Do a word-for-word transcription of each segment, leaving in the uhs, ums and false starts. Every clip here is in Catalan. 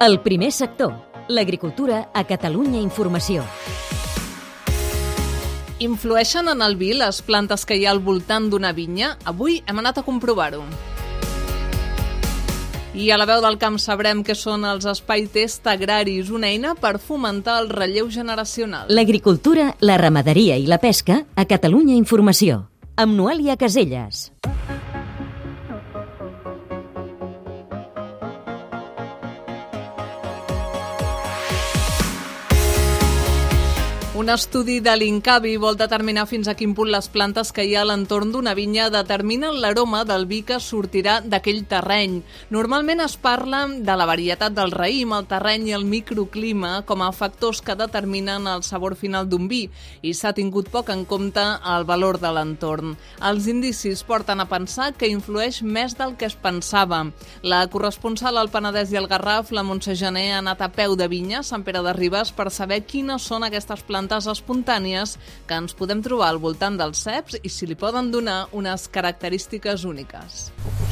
El primer sector, l'agricultura a Catalunya Informació. Influeixen en el vi les plantes que hi ha al voltant d'una vinya? Avui hem anat a comprovar-ho. I a la veu del camp sabrem què són els espai test agraris, una eina per fomentar el relleu generacional. L'agricultura, la ramaderia i la pesca a Catalunya Informació. Amb Noelia Caselles. Un estudi de l'Incavi vol determinar fins a quin punt les plantes que hi ha a l'entorn d'una vinya determinen l'aroma del vi que sortirà d'aquell terreny. Normalment es parla de la varietat del raïm, el terreny i el microclima com a factors que determinen el sabor final d'un vi i s'ha tingut poc en compte el valor de l'entorn. Els indicis porten a pensar que influeix més del que es pensava. La corresponsal al Penedès i al Garraf, la Montse Gené, ha anat a peu de vinya a Sant Pere de Ribes per saber quines són aquestes plantes espontànies que ens podem trobar al voltant dels ceps i si li poden donar unes característiques úniques.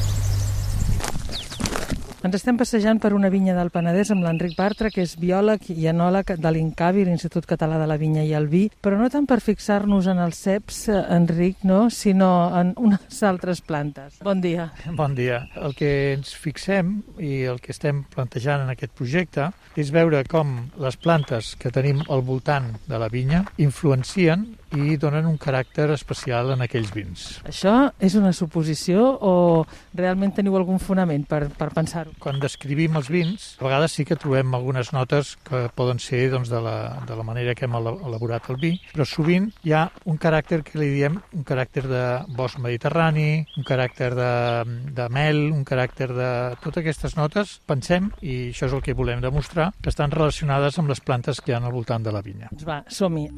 Ens estem passejant per una vinya del Penedès amb l'Enric Bartra, que és biòleg i enòleg de l'Incavi, l'Institut Català de la Vinya i el Vi, però no tant per fixar-nos en els ceps, Enric, no? sinó en unes altres plantes. Bon dia. Bon dia. El que ens fixem i el que estem plantejant en aquest projecte és veure com les plantes que tenim al voltant de la vinya influencien i donen un caràcter especial en aquells vins. Això és una suposició o realment teniu algun fonament per, per pensar-ho? Quan descrivim els vins, a vegades sí que trobem algunes notes que poden ser doncs, de, la, de la manera que hem elaborat el vi, però sovint hi ha un caràcter que li diem un caràcter de bosc mediterrani, un caràcter de, de mel, un caràcter de... Totes aquestes notes, pensem, i això és el que volem demostrar, que estan relacionades amb les plantes que hi ha al voltant de la vinya. Doncs va, som-hi.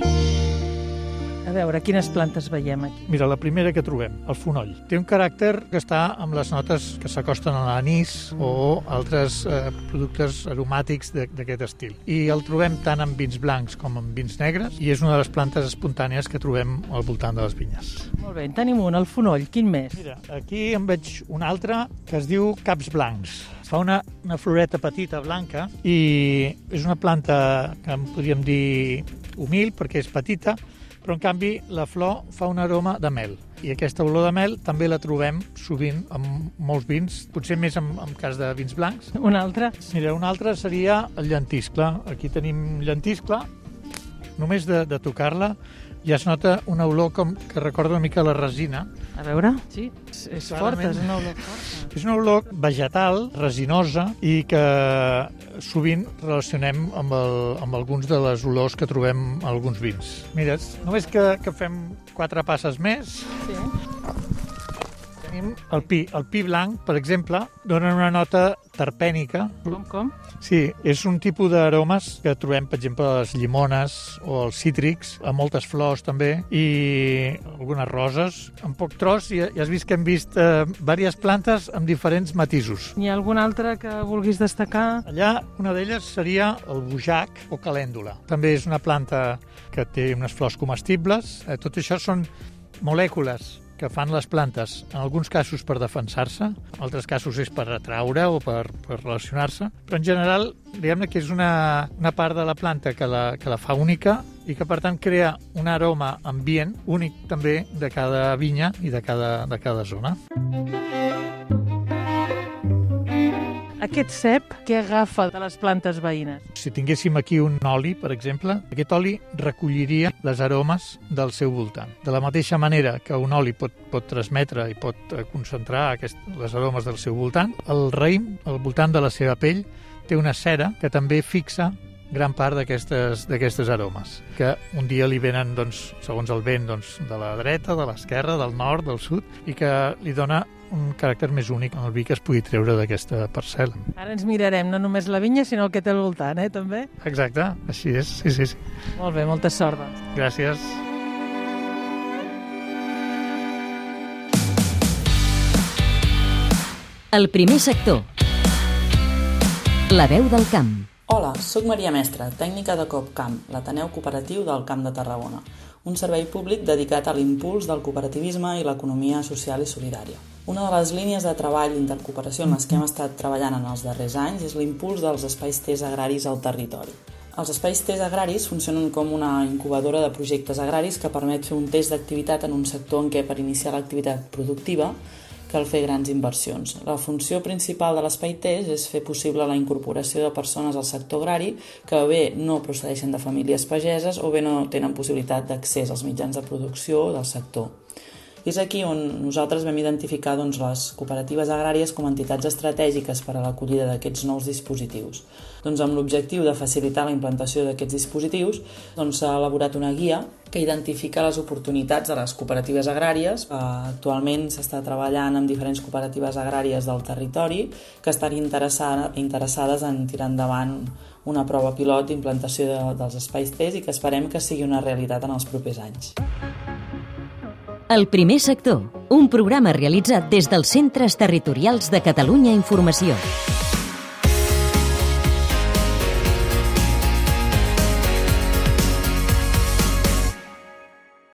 A veure, quines plantes veiem aquí? Mira, la primera que trobem, el fonoll. Té un caràcter que està amb les notes que s'acosten a l'anís mm. o altres eh, productes aromàtics d'aquest estil. I el trobem tant en vins blancs com en vins negres i és una de les plantes espontànies que trobem al voltant de les vinyes. Molt bé, en tenim un, el fonoll. Quin més? Mira, aquí en veig un altre que es diu caps blancs. Fa una, una floreta petita blanca i és una planta que en podríem dir humil perquè és petita, però en canvi la flor fa un aroma de mel. I aquesta olor de mel també la trobem sovint en molts vins, potser més en, en cas de vins blancs. Un altre? Mira, un altre seria el llentiscle. Aquí tenim llentiscle. Només de, de tocar-la ja es nota una olor com que recorda una mica la resina. A veure, sí, és, és forta, és una olor forta. És una olor vegetal, resinosa, i que sovint relacionem amb, el, amb alguns de les olors que trobem en alguns vins. Mira, només que, que fem quatre passes més... Sí. Tenim el pi. El pi blanc, per exemple, dona una nota terpènica. Com, com? Sí, és un tipus d'aromes que trobem, per exemple, a les llimones o els cítrics, a moltes flors també, i algunes roses. En poc tros ja, ja has vist que hem vist eh, diverses plantes amb diferents matisos. Hi ha algun altre que vulguis destacar? Allà, una d'elles seria el bojac o calèndula. També és una planta que té unes flors comestibles. Eh, tot això són molècules que fan les plantes, en alguns casos per defensar-se, en altres casos és per atraure o per, per relacionar-se, però en general, diguem-ne que és una, una part de la planta que la, que la fa única i que per tant crea un aroma ambient únic també de cada vinya i de cada, de cada zona. Aquest cep, què agafa de les plantes veïnes? Si tinguéssim aquí un oli, per exemple, aquest oli recolliria les aromes del seu voltant. De la mateixa manera que un oli pot, pot transmetre i pot concentrar aquest, les aromes del seu voltant, el raïm, al voltant de la seva pell, té una cera que també fixa gran part d'aquestes d'aquestes aromes, que un dia li venen, doncs, segons el vent, doncs, de la dreta, de l'esquerra, del nord, del sud, i que li dona un caràcter més únic en el vi que es pugui treure d'aquesta parcel·la. Ara ens mirarem no només la vinya, sinó el que té al voltant, eh, també? Exacte, així és, sí, sí, sí. Molt bé, molta sort, doncs. Gràcies. El primer sector. La veu del camp. Hola, soc Maria Mestre, tècnica de CoopCamp, l'Ateneu Cooperatiu del Camp de Tarragona, un servei públic dedicat a l'impuls del cooperativisme i l'economia social i solidària. Una de les línies de treball d'intercooperació en les que hem estat treballant en els darrers anys és l'impuls dels espais T E S agraris al territori. Els espais T E S agraris funcionen com una incubadora de projectes agraris que permet fer un test d'activitat en un sector en què per iniciar l'activitat productiva cal fer grans inversions. La funció principal de l'espai T E S és fer possible la incorporació de persones al sector agrari que bé no procedeixen de famílies pageses o bé no tenen possibilitat d'accés als mitjans de producció del sector. I és aquí on nosaltres vam identificar doncs, les cooperatives agràries com a entitats estratègiques per a l'acollida d'aquests nous dispositius. Doncs, amb l'objectiu de facilitar la implantació d'aquests dispositius, doncs, s'ha elaborat una guia que identifica les oportunitats de les cooperatives agràries. Actualment s'està treballant amb diferents cooperatives agràries del territori que estan interessades en tirar endavant una prova pilot d'implantació de, dels espais T E S i que esperem que sigui una realitat en els propers anys. El primer sector, un programa realitzat des dels Centres Territorials de Catalunya Informació.